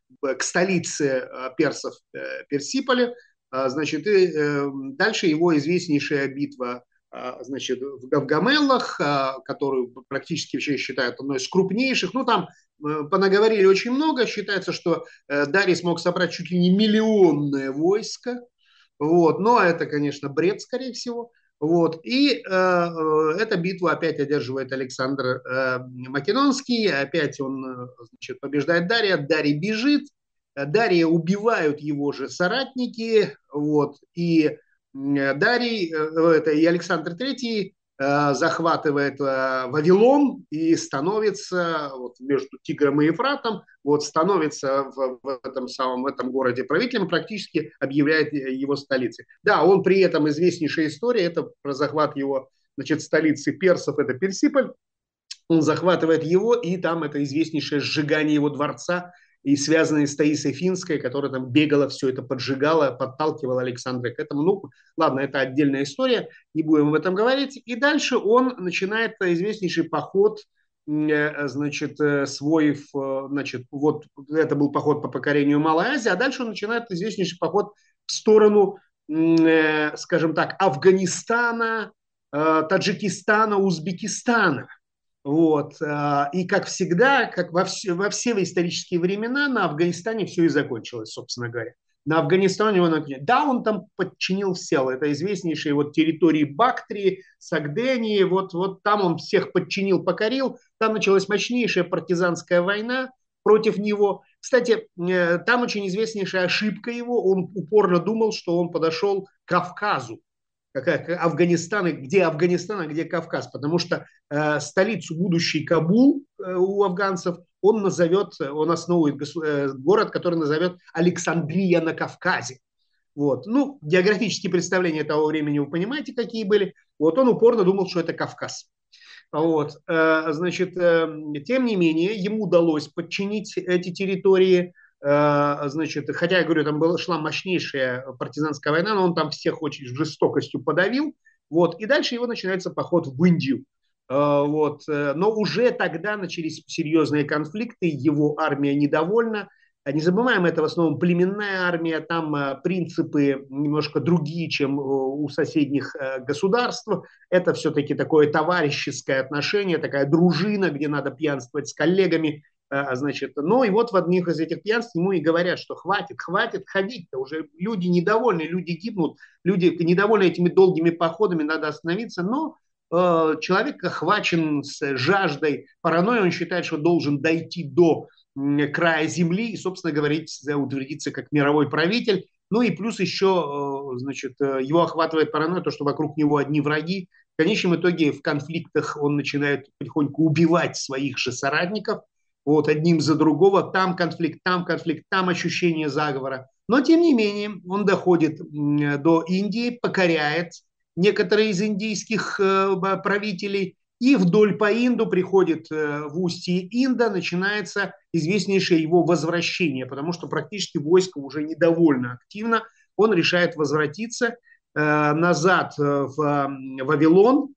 к столице персов Персиполе, значит, и дальше его известнейшая битва, значит, в Гавгамеллах, которую практически все считают одной из крупнейших. Ну, там понаговорили очень много. Считается, что Дарий смог собрать чуть ли не миллионное войско. Вот. Но это, конечно, бред, скорее всего. Вот. И эту битву опять одерживает Александр Македонский. Опять он, значит, побеждает Дария. Дарий бежит. Дария убивают его же соратники. Вот. И Дарий, это и Александр III захватывает Вавилон и становится вот, между Тигром и Ефратом, вот, становится в этом городе правителем, практически объявляет его столицей. Да, он при этом известнейшая история, это про захват его, значит, столицы персов, это Персиполь. Он захватывает его, и там это известнейшее сжигание его дворца, и связанные с Таисой Финской, которая там бегала, все это поджигала, подталкивала Александра к этому. Ну, ладно, это отдельная история, не будем об этом говорить. И дальше он начинает известнейший поход, значит, свой, значит, вот это был поход по покорению Малой Азии, а дальше он начинает известнейший поход в сторону, скажем так, Афганистана, Таджикистана, Узбекистана. Вот. И как всегда, как во все исторические времена, на Афганистане все и закончилось, собственно говоря. На Афганистане он там подчинил сел. Это известнейшие вот территории Бактрии, Сагдении. Вот там он всех подчинил, покорил. Там началась мощнейшая партизанская война против него. Кстати, там очень известнейшая ошибка его. Он упорно думал, что он подошел к Кавказу. Афганистан, а где Кавказ, потому что столицу будущий Кабул у афганцев он основывает город, который назовет Александрия на Кавказе. Вот. Ну, географические представления того времени вы понимаете, какие были. Вот он упорно думал, что это Кавказ. Вот. Значит, тем не менее, ему удалось подчинить эти территории. Значит, хотя, я говорю, там шла мощнейшая партизанская война, но он там всех очень жестокостью подавил. Вот. И дальше его начинается поход в Индию. Вот. Но уже тогда начались серьезные конфликты, его армия недовольна. Не забываем, это в основном племенная армия, там принципы немножко другие, чем у соседних государств. Это все-таки такое товарищеское отношение, такая дружина, где надо пьянствовать с коллегами. Значит, ну и вот в одних из этих пьянств ему и говорят, что хватит ходить-то, уже люди недовольны, люди гибнут, люди недовольны этими долгими походами, надо остановиться, но человек охвачен с жаждой, паранойей, он считает, что должен дойти до края земли и, собственно говоря, утвердиться как мировой правитель. Ну и плюс еще, значит, его охватывает паранойя, то, что вокруг него одни враги. В конечном итоге в конфликтах он начинает потихоньку убивать своих же соратников, вот, одним за другого, там конфликт, там ощущение заговора. Но, тем не менее, он доходит до Индии, покоряет некоторые из индийских правителей, и вдоль по Инду приходит в устье Инда, начинается известнейшее его возвращение, потому что практически войско уже недовольно активно. Он решает возвратиться назад в Вавилон,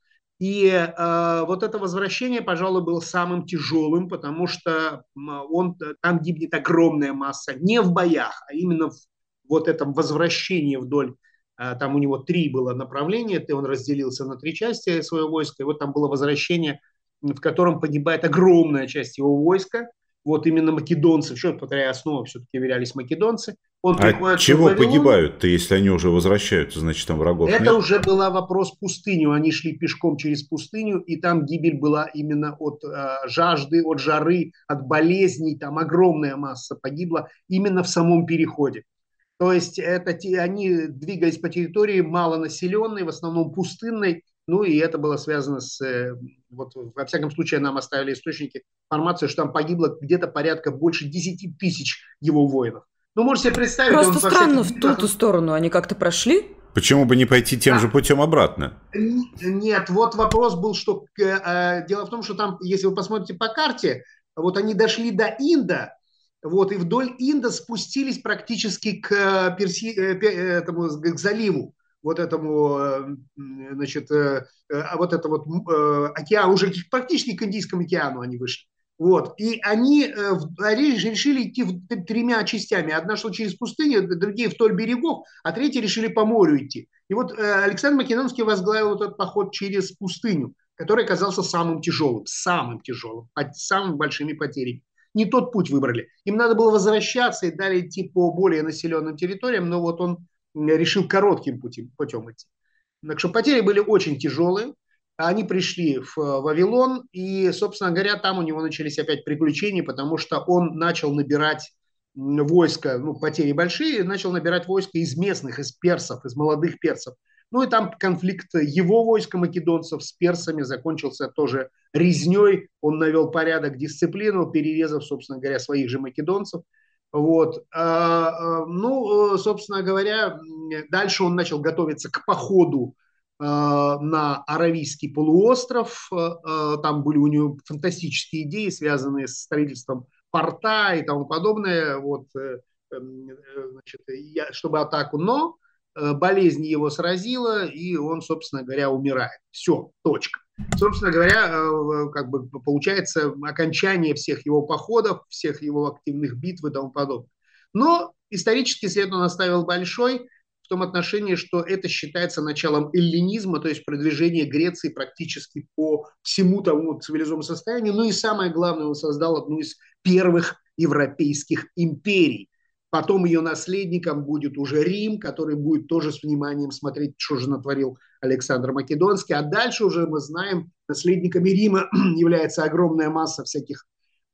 И вот это возвращение, пожалуй, было самым тяжелым, потому что там гибнет огромная масса, не в боях, а именно в вот этом возвращении вдоль. Там у него 3 было направления, он разделился на 3 части своего войска, и вот там было возвращение, в котором погибает огромная часть его войска. Вот именно македонцы, еще повторяю, основа все-таки являлись македонцы. Он А приходит в чего Вавилон. погибают-то, если они уже возвращаются, значит, там врагов Это нет? уже была вопрос пустыню. Они шли пешком через пустыню, и там гибель была именно от жажды, от жары, от болезней. Там огромная масса погибла именно в самом переходе. То есть они двигались по территории малонаселенной, в основном пустынной. Ну и это было связано вот, во всяком случае, нам оставили источники информации, что там погибло где-то порядка больше 10 тысяч его воинов. Ну, можете себе представить, Просто он во странно, всяких в ту сторону они как-то прошли? Почему бы не пойти тем же путем обратно? Нет, вот вопрос был, что дело в том, что там, если вы посмотрите по карте, вот они дошли до Инда, вот, и вдоль Инда спустились практически к к заливу, вот этому, значит, вот это вот океан, уже практически к Индийскому океану они вышли. Вот. И они решили идти 3 частями. Одна шла через пустыню, другие вдоль берегов, а третьи решили по морю идти. И вот Александр Македонский возглавил этот поход через пустыню, который оказался самым тяжелым, с самыми большими потерями. Не тот путь выбрали. Им надо было возвращаться и далее идти по более населенным территориям, но вот он решил коротким путем идти. Так что потери были очень тяжелые. Они пришли в Вавилон, и, собственно говоря, там у него начались опять приключения, потому что он начал набирать войска, ну, потери большие, начал набирать войска из местных, из персов, из молодых персов. Ну и там конфликт его войска македонцев с персами закончился тоже резней. Он навел порядок, дисциплину, перерезав, собственно говоря, своих же македонцев. Вот. Ну, собственно говоря, дальше он начал готовиться к походу на Аравийский полуостров. Там были у него фантастические идеи, связанные с строительством порта и тому подобное, вот, значит, чтобы атаку. Но болезнь его сразила, и он, собственно говоря, умирает. Все, точка. Собственно говоря, как бы получается окончание всех его походов, всех его активных битв и тому подобное. Но исторический след он оставил большой, в том отношении, что это считается началом эллинизма, то есть продвижения Греции практически по всему тому цивилизованному состоянию. Ну и самое главное, он создал одну из первых европейских империй. Потом ее наследником будет уже Рим, который будет тоже с вниманием смотреть, что же натворил Александр Македонский. А дальше уже мы знаем, наследниками Рима является огромная масса всяких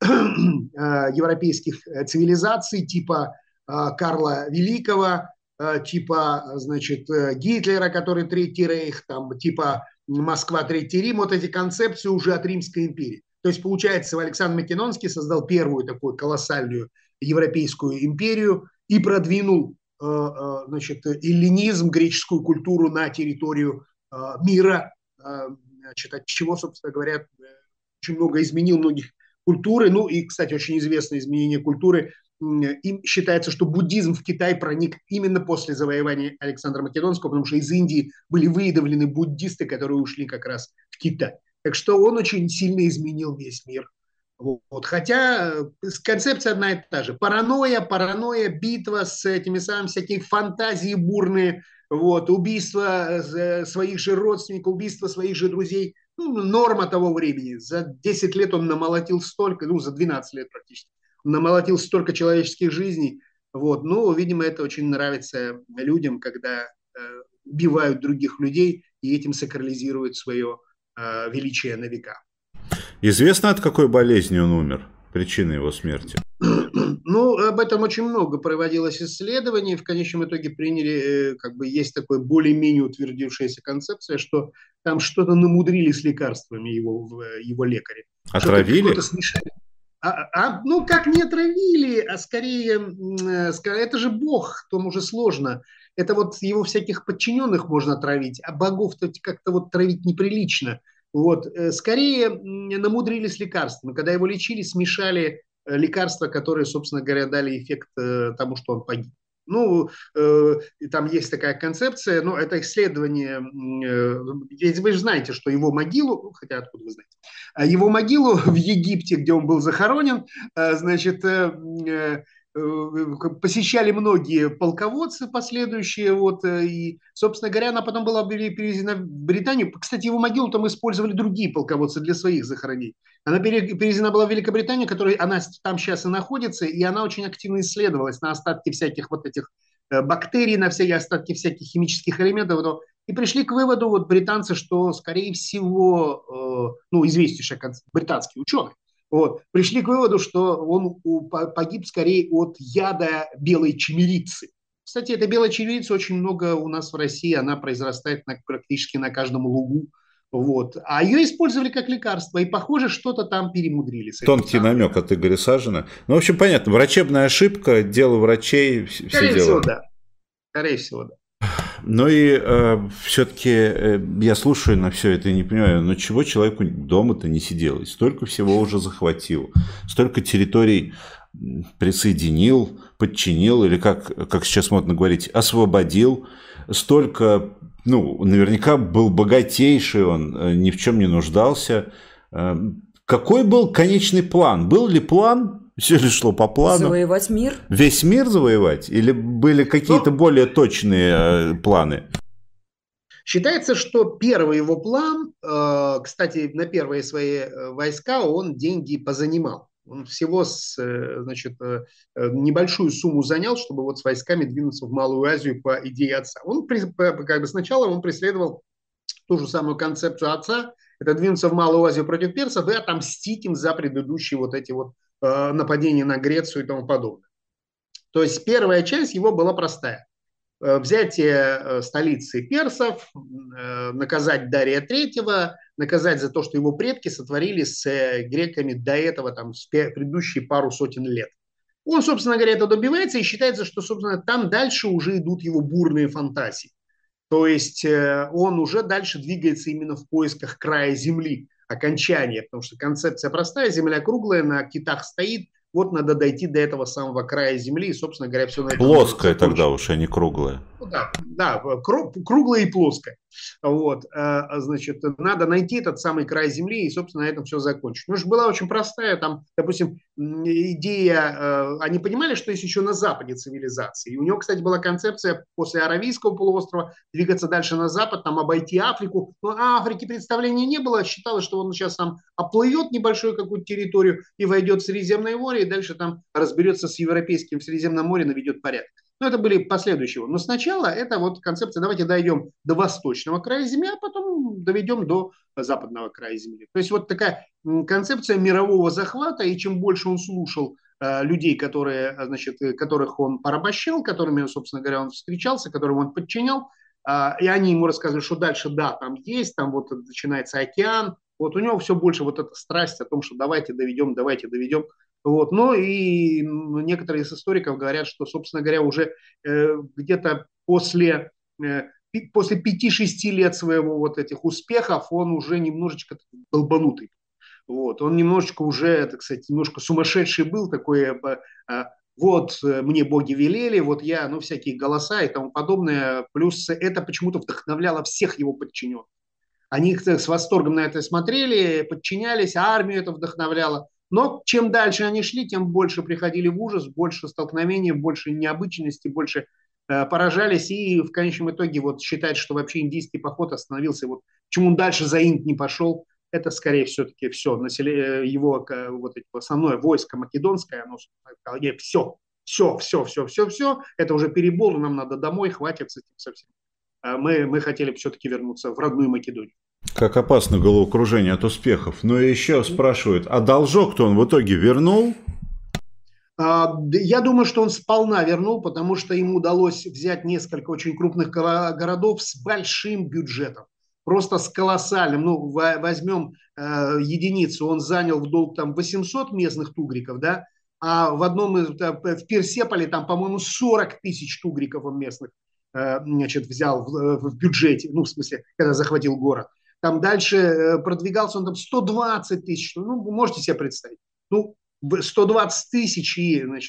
европейских цивилизаций, типа Карла Великого, типа, значит, Гитлера, который Третий Рейх, там, типа Москва, Третий Рим, вот эти концепции уже от Римской империи. То есть, получается, Александр Македонский создал первую такую колоссальную европейскую империю и продвинул, значит, эллинизм, греческую культуру на территорию мира, значит, от чего, собственно говоря, очень много изменил многих культуры. Ну и, кстати, очень известное изменение культуры. Им считается, что буддизм в Китай проник именно после завоевания Александра Македонского, потому что из Индии были выдавлены буддисты, которые ушли как раз в Китай. Так что он очень сильно изменил весь мир. Вот. Хотя концепция одна и та же. Паранойя, битва с этими самыми всякие фантазии бурные, вот, убийство своих же родственников, убийство своих же друзей. Ну, норма того времени. За 10 лет он намолотил столько, ну, за 12 лет практически намолотил столько человеческих жизней. Вот. Ну, видимо, это очень нравится людям, когда убивают других людей и этим сакрализируют свое величие на века. Известно, от какой болезни он умер? Причина его смерти? Ну, об этом очень много проводилось исследований. В конечном итоге приняли, как бы есть такая более-менее утвердившаяся концепция, что там что-то намудрили с лекарствами его лекари. Отравили? Ну, как не отравили, а скорее, это же Бог, тому же сложно. Это вот его всяких подчиненных можно отравить, а богов-то как-то вот травить неприлично. Вот. Скорее намудрили с лекарствами. Когда его лечили, смешали лекарства, которые, собственно говоря, дали эффект тому, что он погиб. Ну, там есть такая концепция, но это исследование, вы же знаете, что его могилу, хотя откуда вы знаете, его могилу в Египте, где он был захоронен, значит, посещали многие полководцы последующие, вот, и, собственно говоря, она потом была перевезена в Британию. Кстати, его могилу там использовали другие полководцы для своих захоронений. Она перевезена была в Великобританию, которая она там сейчас и находится, и она очень активно исследовалась на остатки всяких вот этих бактерий, на всякие остатки всяких химических элементов. И пришли к выводу вот британцы, что, скорее всего, ну, известнейший британский ученый, вот, пришли к выводу, что он погиб скорее от яда белой чемерицы. Кстати, эта белая чемерица очень много у нас в России, она произрастает практически на каждом лугу. Вот. А ее использовали как лекарство, и, похоже, что-то там перемудрили. Тонкий намек от Игоря Сажина. Ну, в общем, понятно, врачебная ошибка, дело врачей, все Скорее дела. всего, да. Скорее всего, да. Ну и все-таки я слушаю на все это и не понимаю, ну чего человеку дома-то не сиделось? Столько всего уже захватил, столько территорий присоединил, подчинил, или как сейчас модно говорить, освободил, столько, ну, наверняка был богатейший он, ни в чем не нуждался. Какой был конечный план? Был ли план? Все ли шло по плану? Завоевать мир? Весь мир завоевать? Или были какие-то более точные планы? Считается, что первый его план, кстати, на первые свои войска он деньги позанимал. Он всего значит, небольшую сумму занял, чтобы вот с войсками двинуться в Малую Азию по идее отца. Он как бы сначала он преследовал ту же самую концепцию отца, это двинуться в Малую Азию против персов и отомстить им за предыдущие вот эти вот нападения на Грецию и тому подобное. То есть первая часть его была простая. Взятие столицы персов, наказать Дария III, наказать за то, что его предки сотворили с греками до этого, там, с предыдущие пару сотен лет. Он, собственно говоря, это добивается, и считается, что, собственно, там дальше уже идут его бурные фантазии. То есть он уже дальше двигается именно в поисках края земли, окончания, потому что концепция простая, земля круглая, на китах стоит, вот надо дойти до этого самого края земли, и, собственно говоря, все на этом. Плоская тогда уж, а не круглая. Да, круглая и плоская. Вот, значит, надо найти этот самый край земли, и, собственно, на этом все закончить. Ну, была очень простая, там, допустим, идея, они понимали, что есть еще на западе цивилизации. И у него, кстати, была концепция после Аравийского полуострова двигаться дальше на запад, там, обойти Африку. Но о Африке представления не было, считалось, что он сейчас там оплывет небольшую какую-то территорию и войдет в Средиземное море, и дальше там разберется с европейским в Средиземном море, наведет порядок. Но это были последующие. Но сначала это вот концепция, давайте дойдем до восточного края земли, а потом доведем до западного края земли. То есть вот такая концепция мирового захвата, и чем больше он слушал людей, которые, значит, которых он порабощал, которыми, собственно говоря, он встречался, которым он подчинял, и они ему рассказывали, что дальше, да, там есть, там вот начинается океан, вот у него все больше вот эта страсть о том, что давайте доведем. Вот. Ну и некоторые из историков говорят, что, собственно говоря, уже где-то после 5-6 лет своего вот этих успехов он уже немножечко долбанутый. Вот. Он немножечко уже, так сказать, немножко сумасшедший был, такой, вот мне боги велели, вот я, ну всякие голоса и тому подобное. Плюс это почему-то вдохновляло всех его подчиненных. Они с восторгом на это смотрели, подчинялись, а армию это вдохновляло. Но чем дальше они шли, тем больше приходили в ужас, больше столкновений, больше необычности, больше поражались. И в конечном итоге вот считать, что вообще индийский поход остановился, вот почему он дальше за Инд не пошел, это скорее все-таки все. Его вот основное войско македонское, оно сказало, все, это уже перебор, нам надо домой, хватит с этим совсем. Мы хотели все-таки вернуться в родную Македонию. Как опасно головокружение от успехов. Но еще спрашивают, а должок-то он в итоге вернул? Я думаю, что он сполна вернул, потому что ему удалось взять несколько очень крупных городов с большим бюджетом. Просто с колоссальным. Ну, возьмем единицу, он занял в долг там 800 местных тугриков, да, а в одном в Персеполе там, по-моему, 40 тысяч тугриков он местных, значит, взял в бюджете, ну, в смысле, когда захватил город. Там дальше продвигался он там 120 тысяч, ну, можете себе представить. Ну, 120 тысяч и, значит,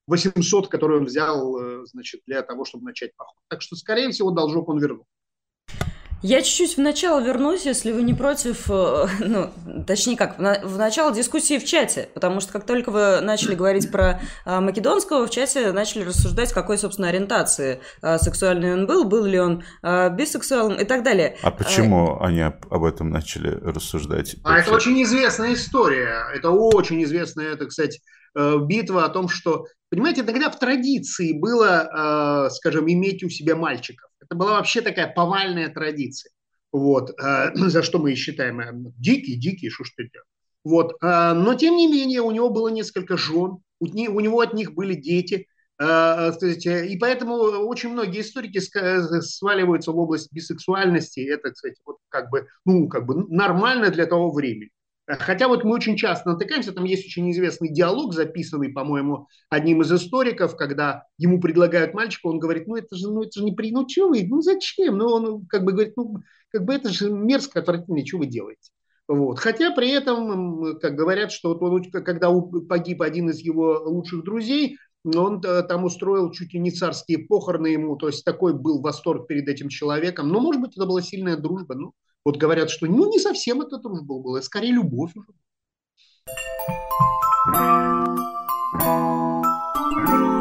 800, которые он взял, значит, для того, чтобы начать поход. Так что, скорее всего, должок он вернул. Я чуть-чуть в начало вернусь, если вы не против, ну, точнее как, в начало дискуссии в чате, потому что как только вы начали говорить про Македонского, в чате начали рассуждать, какой, собственно, ориентации сексуальной он был ли он бисексуалом и так далее. А почему они об этом начали рассуждать? Это очень известная история, это очень известная, это, кстати, битва о том, что, понимаете, тогда в традиции было, скажем, иметь у себя мальчиков. Это была вообще такая повальная традиция. Вот, за что мы и считаем дикий, что ж ты делаешь. Вот, но тем не менее у него было несколько жен, у него от них были дети, и поэтому очень многие историки сваливаются в область бисексуальности. Это, кстати, вот как бы нормально для того времени. Хотя вот мы очень часто натыкаемся, там есть очень известный диалог, записанный, по-моему, одним из историков, когда ему предлагают мальчика, он говорит, это же не что вы, зачем? Он как бы говорит, это же мерзко, отвратительно, что вы делаете? Вот. Хотя при этом, как говорят, что вот когда погиб один из его лучших друзей, он там устроил чуть ли не царские похороны ему, то есть такой был восторг перед этим человеком. Но, может быть, это была сильная дружба. Вот говорят, что не совсем это дружба была, скорее любовь уже.